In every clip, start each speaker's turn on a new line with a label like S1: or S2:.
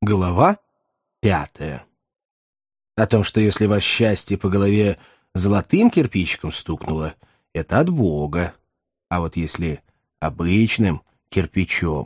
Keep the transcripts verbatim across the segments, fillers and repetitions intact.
S1: Глава пятая. О том, что если вас счастье по голове золотым кирпичиком стукнуло, это от Бога, а вот если обычным кирпичом.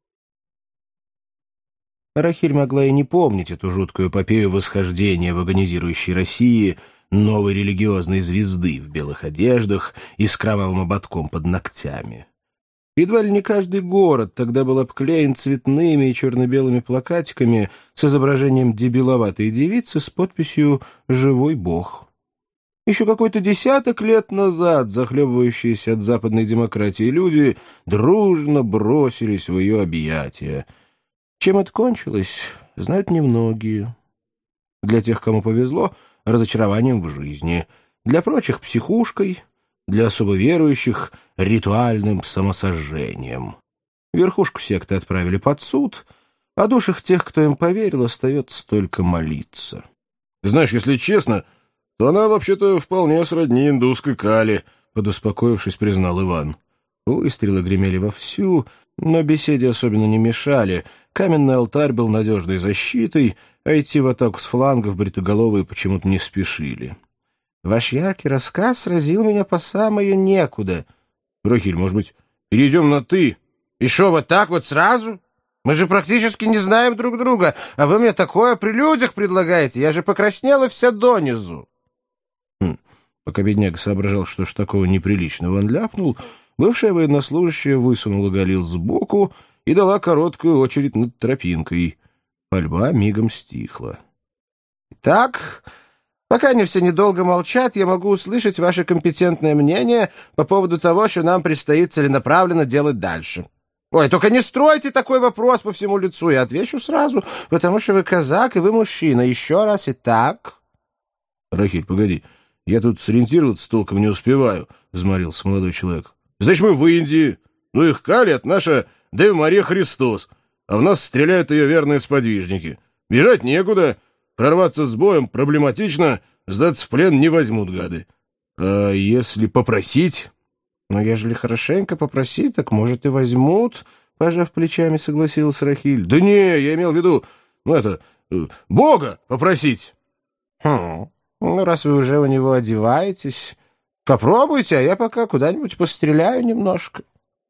S1: Рахиль могла и не помнить эту жуткую эпопею восхождения в агонизирующей России новой религиозной звезды в белых одеждах и с кровавым ободком под ногтями. Едва ли не каждый город тогда был обклеен цветными и черно-белыми плакатиками с изображением дебиловатой девицы с подписью «Живой Бог». Еще какой-то десяток лет назад захлебывающиеся от западной демократии люди дружно бросились в ее объятия. Чем это кончилось, знают немногие. Для тех, кому повезло, разочарованием в жизни, для прочих — психушкой, для особо верующих — ритуальным самосожжением. Верхушку секты отправили под суд, а душах тех, кто им поверил, остается только молиться.
S2: Знаешь, если честно, то она вообще-то вполне сродни индусской Кали,
S1: подуспокоившись, признал Иван. Выстрелы гремели вовсю, но беседе особенно не мешали. Каменный алтарь был надежной защитой, а идти в атаку с флангов бритоголовые почему-то не спешили. «Ваш яркий рассказ сразил меня по самое некуда».
S2: «Рахиль, может быть, перейдем на «ты»?»
S3: «И шо, вот так вот сразу? Мы же практически не знаем друг друга, а вы мне такое при людях предлагаете. Я же покраснела вся донизу».
S1: Хм. Пока бедняга соображал, что ж такого неприличного он ляпнул, бывшая военнослужащая высунула Галил сбоку и дала короткую очередь над тропинкой. Пальба мигом стихла.
S3: «Так, пока они все недолго молчат, я могу услышать ваше компетентное мнение по поводу того, что нам предстоит целенаправленно делать дальше. Ой, только не стройте такой вопрос по всему лицу, я отвечу сразу, потому что вы казак и вы мужчина. Еще раз и так».
S2: «Рахиль, погоди, я тут сориентироваться толком не успеваю», — взмолился молодой человек. «Значит, мы в Индии, ну их Кали — это наша Дева Мария Христос, а в нас стреляют ее верные сподвижники. Бежать некуда, прорваться с боем проблематично, сдаться в плен не возьмут гады. А если попросить...»
S3: «Но ежели хорошенько попросить, так, может, и возьмут», — пожав плечами, согласилась Рахиль.
S2: «Да не, я имел в виду, ну это, Бога попросить».
S3: «Хм, ну, раз вы уже у него одеваетесь, попробуйте, а я пока куда-нибудь постреляю немножко».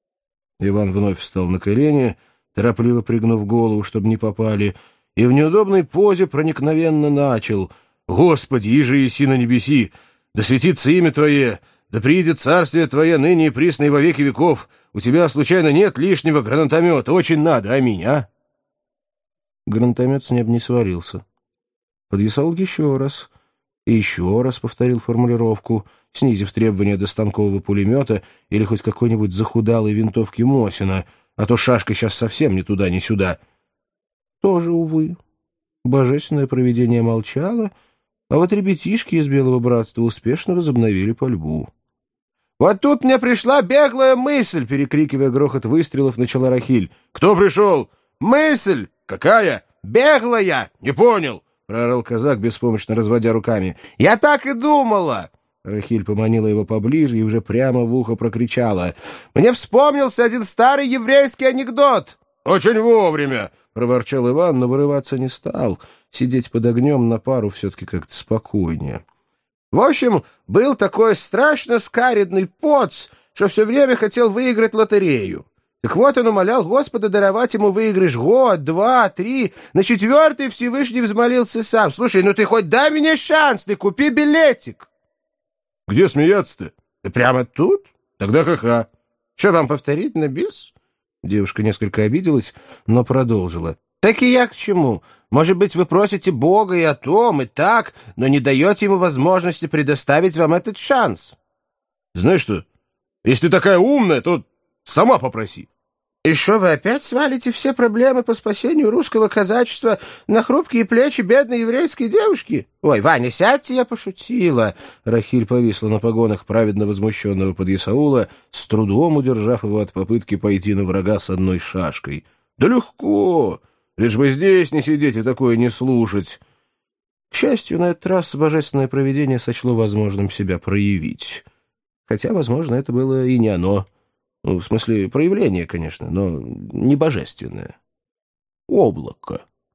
S1: Иван вновь встал на колени, торопливо пригнув голову, чтобы не попали, и в неудобной позе проникновенно начал: «Господи, иже еси на небеси, да светится имя Твое, да приидет царствие Твое ныне и присно и во веки веков. У Тебя, случайно, нет лишнего гранатомета? Очень надо, аминь, а?» Гранатомет с неба не свалился. Подъясаул еще раз и еще раз повторил формулировку, снизив требования до станкового пулемета или хоть какой-нибудь захудалой винтовки Мосина, а то шашка сейчас совсем ни туда, ни сюда. Тоже, увы. Божественное провидение молчало, а вот ребятишки из Белого Братства успешно возобновили пальбу.
S3: «Вот тут мне пришла беглая мысль!» — перекрикивая грохот выстрелов, начала Рахиль.
S2: «Кто пришел?»
S3: «Мысль!»
S2: «Какая?»
S3: «Беглая!»
S2: «Не понял!»
S1: — проорал казак, беспомощно разводя руками.
S3: «Я так и думала!»
S1: Рахиль поманила его поближе и уже прямо в ухо прокричала:
S3: «Мне вспомнился один старый еврейский анекдот!»
S2: «Очень вовремя!»
S1: — проворчал Иван, но вырываться не стал. Сидеть под огнем на пару все-таки как-то спокойнее.
S3: «В общем, был такой страшно скаредный поц, что все время хотел выиграть лотерею. Так вот он умолял Господа даровать ему выигрыш год, два, три. На четвертый Всевышний взмолился сам: слушай, ну ты хоть дай мне шанс, ты купи билетик».
S2: «Где смеяться-то?»
S3: «Да прямо тут.
S2: Тогда ха-ха».
S3: Что, вам повторить на бис?»
S1: Девушка несколько обиделась, но продолжила.
S3: «Так и я к чему? Может быть, вы просите Бога и о том, и так, но не даете ему возможности предоставить вам этот шанс».
S2: «Знаешь что, если ты такая умная, то сама попроси».
S3: «И что, вы опять свалите все проблемы по спасению русского казачества на хрупкие плечи бедной еврейской девушки? Ой, Ваня, сядьте, я пошутила».
S1: Рахиль повисла на погонах праведно возмущенного подъясаула, с трудом удержав его от попытки пойти на врага с одной шашкой.
S2: «Да легко! Лишь бы здесь не сидеть и такое не слушать».
S1: К счастью, на этот раз божественное провидение сочло возможным себя проявить. Хотя, возможно, это было и не оно. Ну, в смысле, проявление, конечно, но не божественное. Облако.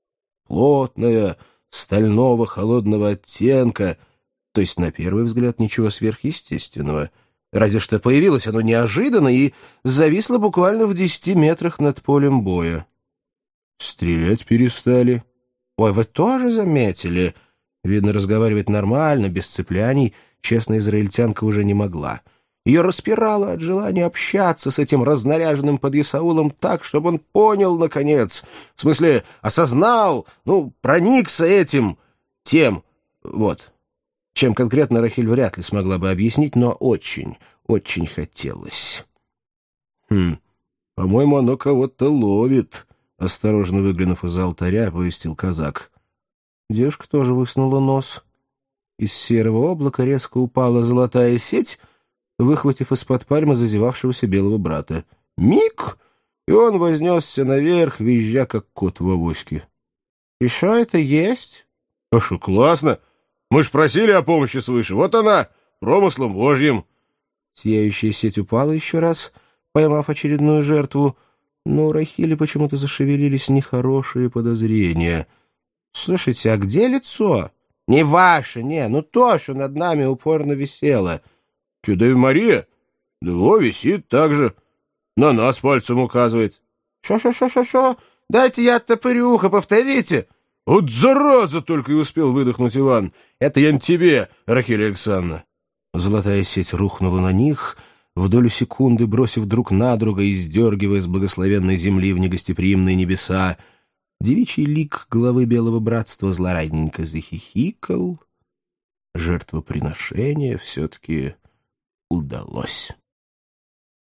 S1: плотная, стального холодного оттенка, то есть, на первый взгляд, ничего сверхъестественного. Разве что появилось оно неожиданно и зависло буквально в десяти метрах над полем боя. Стрелять перестали. Ой, вы тоже заметили? Видно, разговаривать нормально, без цепляний, честная израильтянка уже не могла. Ее распирало от желания общаться с этим разнаряженным подъясаулом так, чтобы он понял, наконец, в смысле, осознал, ну, проникся этим, тем, вот. Чем конкретно Рахиль вряд ли смогла бы объяснить, но очень, очень хотелось. «Хм, по-моему, оно кого-то ловит», — осторожно выглянув из-за алтаря, повестил казак. Девушка тоже высунула нос. Из серого облака резко упала золотая сеть, выхватив из-под пальмы зазевавшегося белого брата. Миг, и он вознесся наверх, визжа, как кот в авоське. — И что это есть? — А что, классно! Мы ж просили о помощи свыше. Вот она, промыслом божьим. Сияющая сеть упала еще раз, поймав очередную жертву, но у Рахили почему-то зашевелились нехорошие подозрения. — Слушайте, а где лицо? — Не ваше, не, ну то, что над нами упорно висело. — Че, Дева Мария? Да во, висит так же. На нас пальцем указывает. — Шо-шо-шо-шо-шо? Дайте я оттопырю ухо, повторите. — Вот зараза! — только и успел выдохнуть Иван. — Это я не тебе, Рахиль Александровна. Золотая сеть рухнула на них, в долю секунды бросив друг на друга и сдергивая с благословенной земли в негостеприимные небеса. Девичий лик главы Белого Братства злорадненько захихикал. Жертвоприношение все-таки удалось.